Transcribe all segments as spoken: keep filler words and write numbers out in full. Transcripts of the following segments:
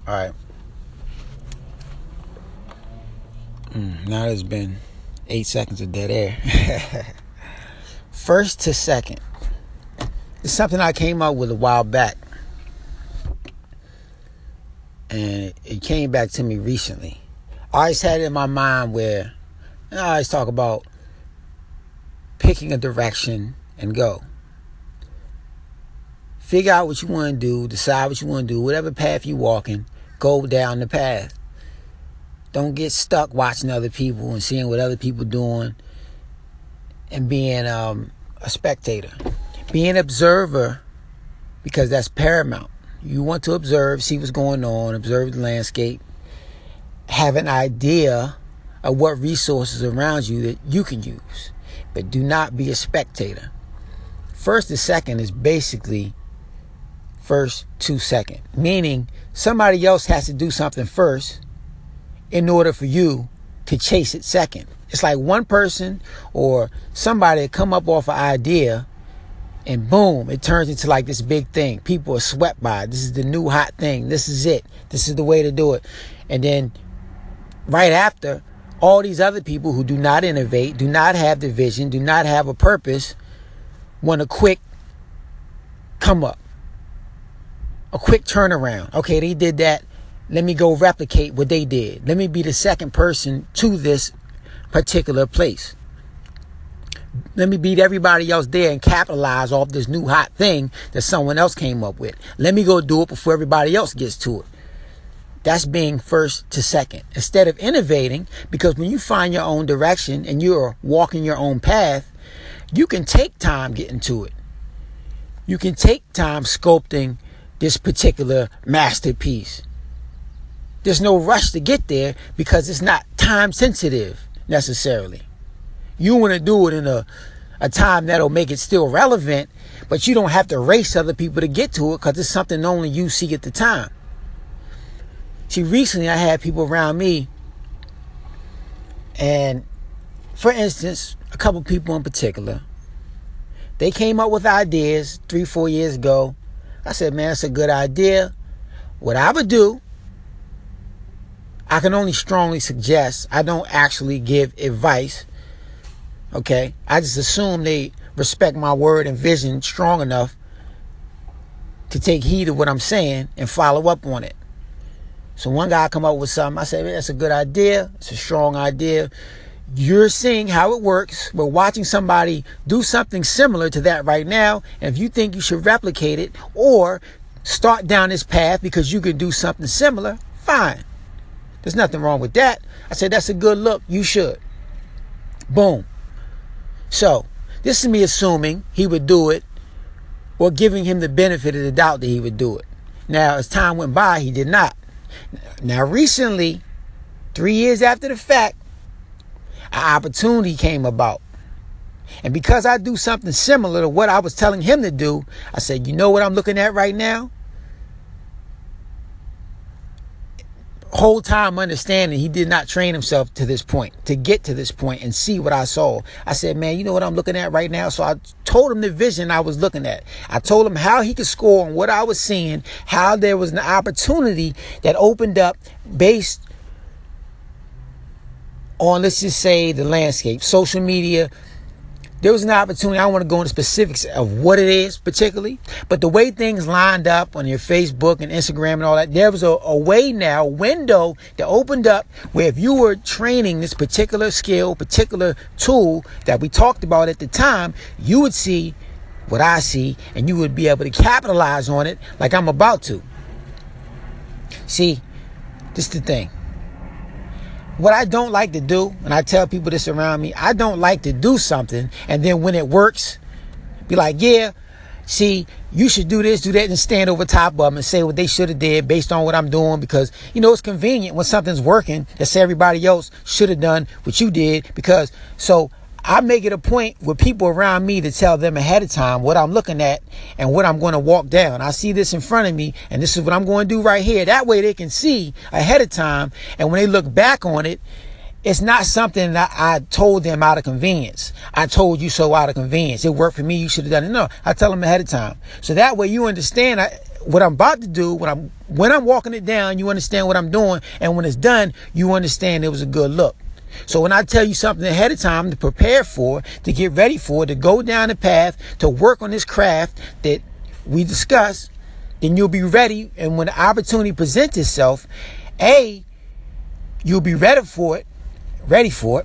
All right. Mm, now there's been eight seconds of dead air. First to second. It's something I came up with a while back. And it came back to me recently. I always had it in my mind where I always talk about picking a direction and go. Figure out what you want to do, decide what you want to do, whatever path you're walking, go down the path. Don't get stuck watching other people and seeing what other people doing and being um, a spectator. Be an observer, because that's paramount. You want to observe, see what's going on, observe the landscape, have an idea of what resources around you that you can use. But do not be a spectator. First to second is basically first to second. Meaning somebody else has to do something first in order for you to chase it second. It's like one person or somebody come up off an idea and boom, it turns into like this big thing. People are swept by it. This is the new hot thing. This is it. This is the way to do it. And then right after, all these other people who do not innovate, do not have the vision, do not have a purpose, want a quick come up, a quick turnaround. Okay, they did that. Let me go replicate what they did. Let me be the second person to this particular place. Let me beat everybody else there and capitalize off this new hot thing that someone else came up with. Let me go do it before everybody else gets to it. That's being first to second. Instead of innovating, because when you find your own direction and you're walking your own path, you can take time getting to it. You can take time sculpting this particular masterpiece. There's no rush to get there because it's not time sensitive necessarily. You want to do it in a, a time that'll make it still relevant, but you don't have to race other people to get to it because it's something only you see at the time. See, recently I had people around me, and for instance, a couple people in particular, they came up with ideas three, four years ago. I said, man, that's a good idea. What I would do, I can only strongly suggest. I don't actually give advice. Okay? I just assume they respect my word and vision strong enough to take heed of what I'm saying and follow up on it. So one guy come up with something. I said, man, that's a good idea. It's a strong idea. You're seeing how it works. We're watching somebody do something similar to that right now. And if you think you should replicate it or start down this path because you can do something similar, fine. There's nothing wrong with that. I said, that's a good look. You should. Boom. So this is me assuming he would do it or giving him the benefit of the doubt that he would do it. Now, as time went by, he did not. Now, recently, three years after the fact, an opportunity came about. And because I do something similar to what I was telling him to do, I said, you know what I'm looking at right now? Whole time understanding he did not train himself to this point, to get to this point and see what I saw. I said, man, you know what I'm looking at right now? So I told him the vision I was looking at. I told him how he could score on what I was seeing, how there was an opportunity that opened up based on, let's just say, the landscape, social media. There was an opportunity. I don't want to go into specifics of what it is particularly, but the way things lined up on your Facebook and Instagram and all that, there was a, a way now, window that opened up where if you were training this particular skill, particular tool that we talked about at the time, you would see what I see and you would be able to capitalize on it like I'm about to. See, this is the thing. What I don't like to do, and I tell people this around me, I don't like to do something and then when it works, be like, yeah, see, you should do this, do that, and stand over top of them and say what they should have did based on what I'm doing because, you know, it's convenient when something's working to say everybody else should have done what you did because, so I make it a point with people around me to tell them ahead of time what I'm looking at and what I'm going to walk down. I see this in front of me and this is what I'm going to do right here. That way they can see ahead of time. And when they look back on it, it's not something that I told them out of convenience. I told you so out of convenience. It worked for me. You should have done it. No, I tell them ahead of time. So that way you understand I, what I'm about to do, when I'm when I'm walking it down, you understand what I'm doing, and when it's done, you understand it was a good look. So when I tell you something ahead of time to prepare for, to get ready for, to go down the path, to work on this craft that we discussed, then you'll be ready. And when the opportunity presents itself, A, you'll be ready for it, ready for it.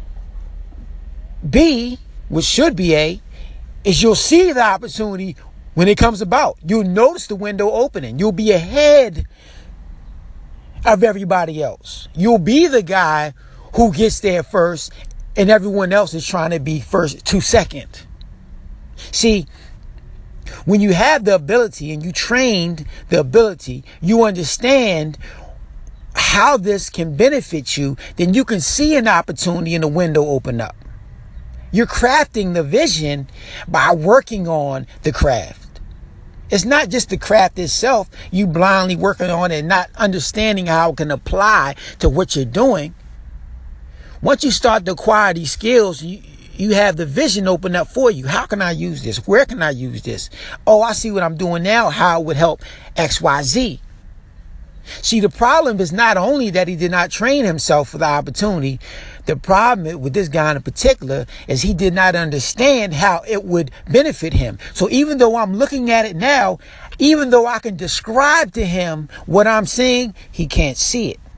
B, which should be A, is you'll see the opportunity when it comes about. You'll notice the window opening. You'll be ahead of everybody else. You'll be the guy who gets there first, and everyone else is trying to be first to second. See, when you have the ability and you trained the ability, you understand how this can benefit you, then you can see an opportunity in the window open up. You're crafting the vision by working on the craft. It's not just the craft itself, you blindly working on it and not understanding how it can apply to what you're doing. Once you start to acquire these skills, you, you have the vision open up for you. How can I use this? Where can I use this? Oh, I see what I'm doing now, how it would help X Y Z. See, the problem is not only that he did not train himself for the opportunity. The problem with this guy in particular is he did not understand how it would benefit him. So even though I'm looking at it now, even though I can describe to him what I'm seeing, he can't see it.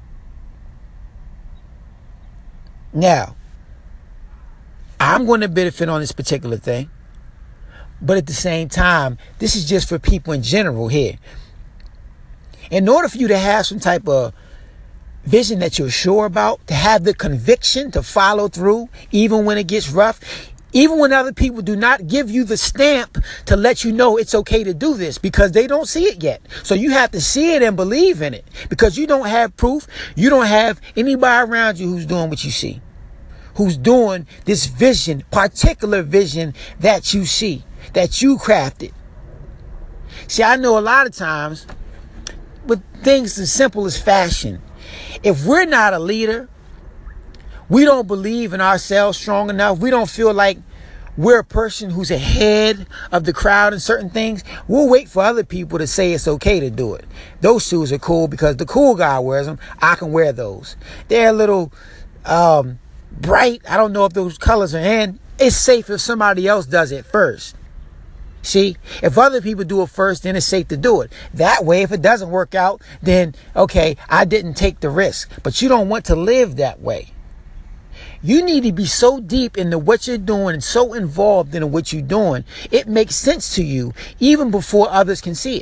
Now, I'm going to benefit on this particular thing, but at the same time, this is just for people in general here. In order for you to have some type of vision that you're sure about, to have the conviction to follow through, even when it gets rough, even when other people do not give you the stamp to let you know it's okay to do this, because they don't see it yet. So you have to see it and believe in it, because you don't have proof. You don't have anybody around you who's doing what you see, who's doing this vision, particular vision that you see, that you crafted. See, I know a lot of times with things as simple as fashion, if we're not a leader, we don't believe in ourselves strong enough, we don't feel like we're a person who's ahead of the crowd in certain things, we'll wait for other people to say it's okay to do it. Those shoes are cool because the cool guy wears them. I can wear those. They're a little um, bright. I don't know if those colors are in. It's safe if somebody else does it first. See, if other people do it first, then it's safe to do it. That way, if it doesn't work out, then, okay, I didn't take the risk. But you don't want to live that way. You need to be so deep into what you're doing and so involved in what you're doing, it makes sense to you even before others can see it.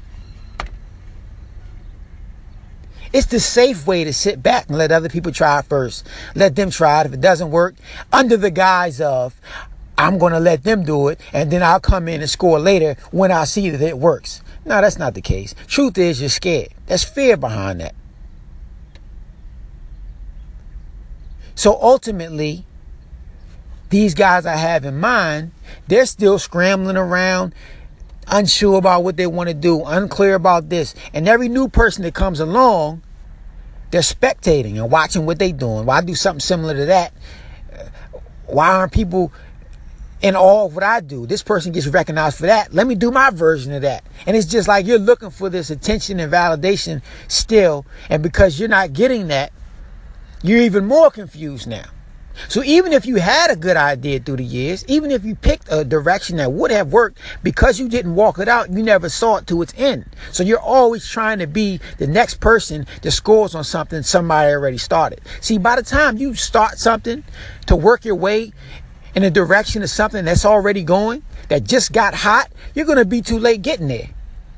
It's the safe way to sit back and let other people try it first. Let them try it. If it doesn't work, under the guise of, I'm going to let them do it, and then I'll come in and score later when I see that it works. No, that's not the case. Truth is, you're scared. There's fear behind that. So ultimately, these guys I have in mind, they're still scrambling around, unsure about what they want to do, unclear about this. And every new person that comes along, they're spectating and watching what they're doing. Why do something similar to that? Why aren't people in all of what I do? This person gets recognized for that. Let me do my version of that. And it's just like you're looking for this attention and validation still. And because you're not getting that, you're even more confused now. So even if you had a good idea through the years, even if you picked a direction that would have worked, because you didn't walk it out, you never saw it to its end. So you're always trying to be the next person that scores on something somebody already started. See, by the time you start something to work your way in the direction of something that's already going, that just got hot, you're going to be too late getting there.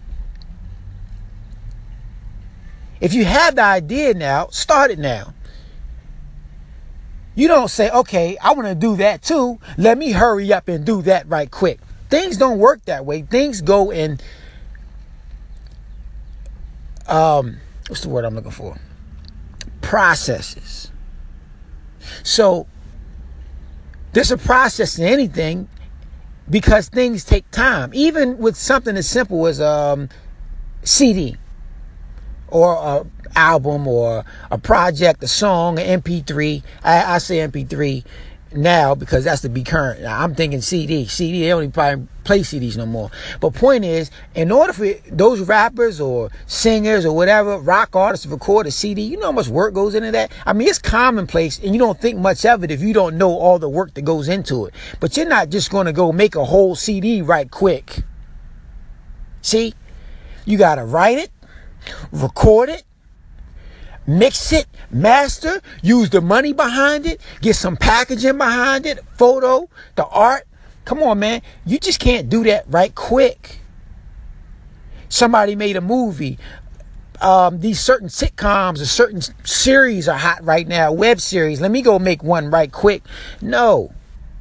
If you have the idea now, start it now. You don't say, okay, I want to do that too. Let me hurry up and do that right quick. Things don't work that way. Things go in, um, what's the word I'm looking for? Processes. So there's a process in anything because things take time. Even with something as simple as um, C D or a album or a project, a song, an M P three. I, I say M P three now because that's to be current. Now, I'm thinking C D. C D, they don't even probably play C Ds no more. But point is, in order for those rappers or singers or whatever, rock artists to record a C D, you know how much work goes into that? I mean, it's commonplace and you don't think much of it if you don't know all the work that goes into it. But you're not just going to go make a whole C D right quick. See? You got to write it, record it, mix it, master, use the money behind it, get some packaging behind it, photo, the art. Come on, man. You just can't do that right quick. Somebody made a movie. Um, these certain sitcoms or certain series are hot right now, web series. Let me go make one right quick. No.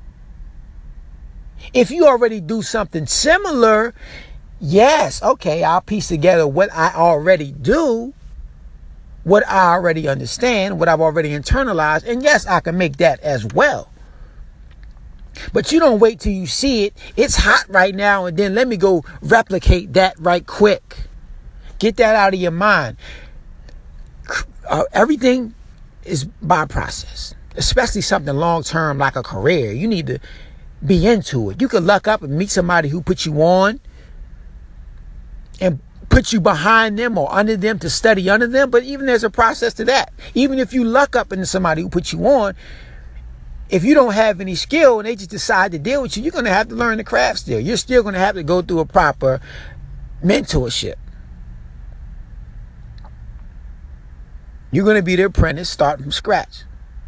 If you already do something similar, yes, okay, I'll piece together what I already do, what I already understand, what I've already internalized, and yes, I can make that as well. But you don't wait till you see it. It's hot right now, and then let me go replicate that right quick. Get that out of your mind. Uh, everything is by process, especially something long-term like a career. You need to be into it. You could luck up and meet somebody who put you on and put you behind them or under them to study under them. But even there's a process to that. Even if you luck up into somebody who put you on, if you don't have any skill and they just decide to deal with you, you're going to have to learn the craft still. You're still going to have to go through a proper mentorship. You're going to be the apprentice starting from scratch.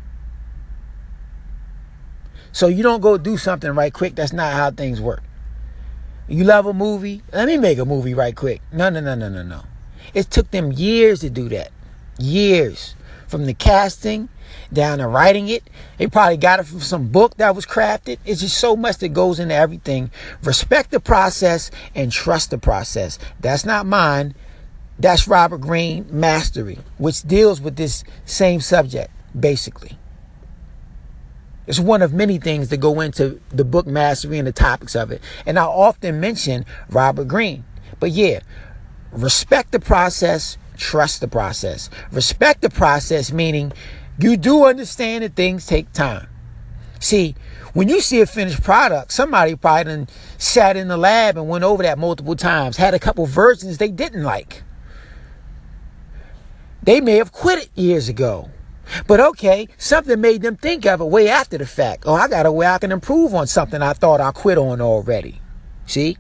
So you don't go do something right quick. That's not how things work. You love a movie? Let me make a movie right quick. No, no, no, no, no, no. It took them years to do that. Years. From the casting down to writing it. They probably got it from some book that was crafted. It's just so much that goes into everything. Respect the process and trust the process. That's not mine. That's Robert Greene Mastery, which deals with this same subject, basically. It's one of many things that go into the book Mastery and the topics of it. And I often mention Robert Greene. But yeah, respect the process, trust the process. Respect the process, meaning you do understand that things take time. See, when you see a finished product, somebody probably done sat in the lab and went over that multiple times, had a couple versions they didn't like. They may have quit it years ago. But okay, something made them think of it way after the fact. Oh, I got a way I can improve on something I thought I quit on already. See?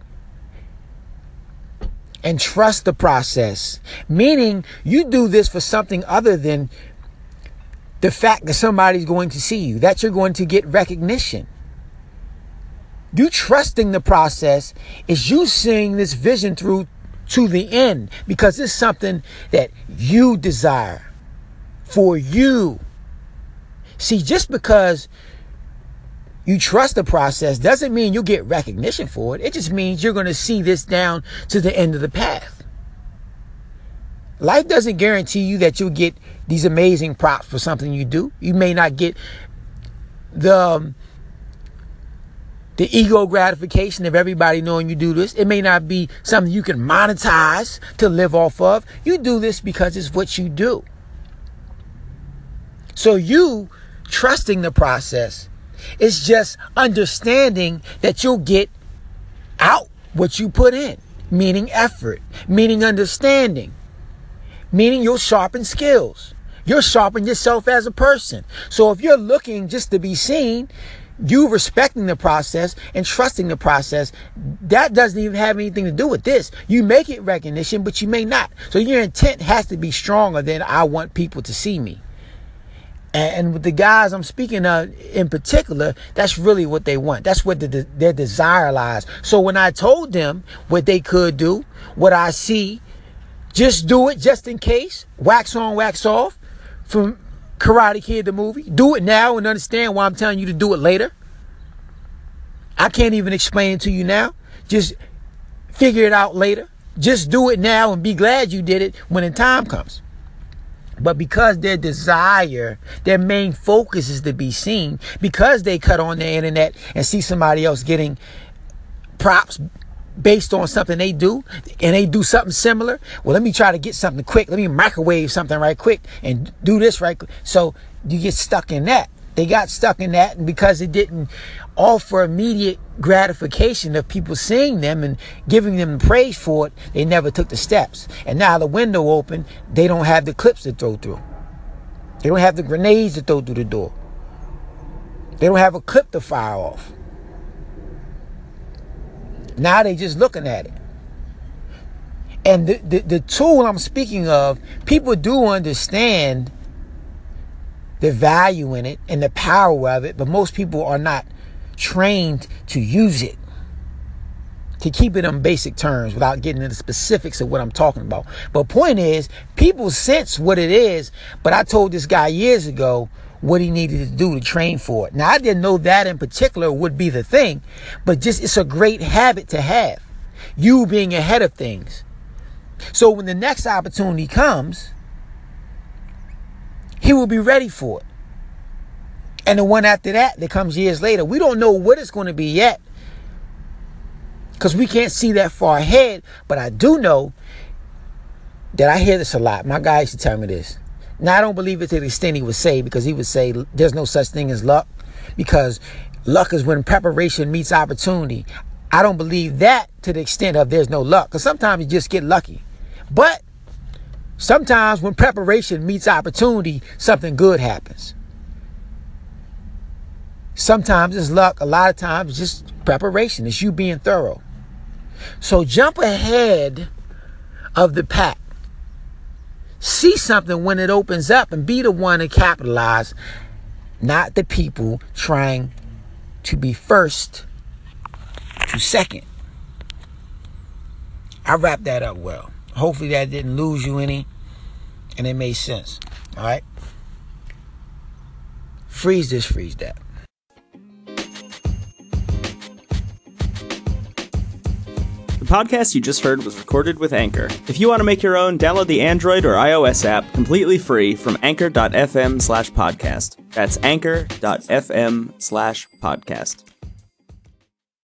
And trust the process. Meaning you do this for something other than the fact that somebody's going to see you, that you're going to get recognition. You trusting the process is you seeing this vision through to the end because it's something that you desire for you. See, just because you trust the process doesn't mean you'll get recognition for it. It just means you're going to see this down to the end of the path. Life doesn't guarantee you that you'll get these amazing props for something you do. You may not get the um, the ego gratification of everybody knowing you do this. It may not be something you can monetize to live off of. You do this because it's what you do. So you trusting the process is just understanding that you'll get out what you put in, meaning effort, meaning understanding, meaning you'll sharpen skills. You'll sharpen yourself as a person. So if you're looking just to be seen, you respecting the process and trusting the process, that doesn't even have anything to do with this. You may get recognition, but you may not. So your intent has to be stronger than I want people to see me. And with the guys I'm speaking of in particular, that's really what they want. That's what the, their desire lies. So when I told them what they could do, what I see, just do it just in case, wax on, wax off, from Karate Kid the movie. Do it now and understand why I'm telling you to do it later. I can't even explain it to you now. Just figure it out later. Just do it now and be glad you did it when the time comes. But because their desire, their main focus is to be seen, because they cut on the internet and see somebody else getting props based on something they do, and they do something similar, well, let me try to get something quick. Let me microwave something right quick and do this right quick. So you get stuck in that. They got stuck in that, and because it didn't offer immediate gratification of people seeing them and giving them praise for it, they never took the steps. And now the window open, they don't have the clips to throw through. They don't have the grenades to throw through the door. They don't have a clip to fire off. Now they just looking at it. And the, the, the tool I'm speaking of, people do understand the value in it and the power of it, but most people are not trained to use it. To keep it on basic terms without getting into the specifics of what I'm talking about. But point is, people sense what it is, but I told this guy years ago what he needed to do to train for it. Now, I didn't know that in particular would be the thing, but just it's a great habit to have. You being ahead of things. So when the next opportunity comes, he will be ready for it. And the one after that, that comes years later, we don't know what it's going to be yet, because we can't see that far ahead. But I do know that I hear this a lot. My guy used to tell me this. Now, I don't believe it to the extent he would say, because he would say there's no such thing as luck, because luck is when preparation meets opportunity. I don't believe that to the extent of there's no luck, because sometimes you just get lucky. But sometimes when preparation meets opportunity, something good happens. Sometimes it's luck. A lot of times it's just preparation. It's you being thorough. So jump ahead of the pack. See something when it opens up and be the one to capitalize, not the people trying to be first to second. I wrapped that up well. Hopefully that didn't lose you any and it made sense. All right? Freeze this, freeze that. The podcast you just heard was recorded with Anchor. If you want to make your own, download the Android or iOS app completely free from anchor.fm slash podcast. That's anchor.fm slash podcast.